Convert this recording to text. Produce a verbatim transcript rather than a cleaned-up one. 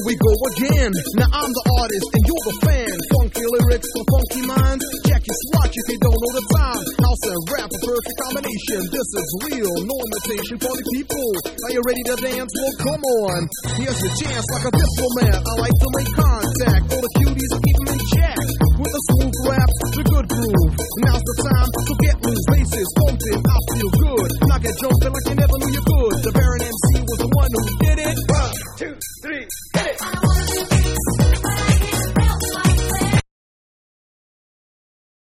we go again. Now I'm the artist and you're the fan. Funky lyrics for funky minds. Check your swatch if you don't know the time. House and rap, a perfect combination. This is real, no imitation for the people. Are you ready to dance? Well, come on. Here's your chance like a diplomat. I like to make contact. All the cuties keep them in check.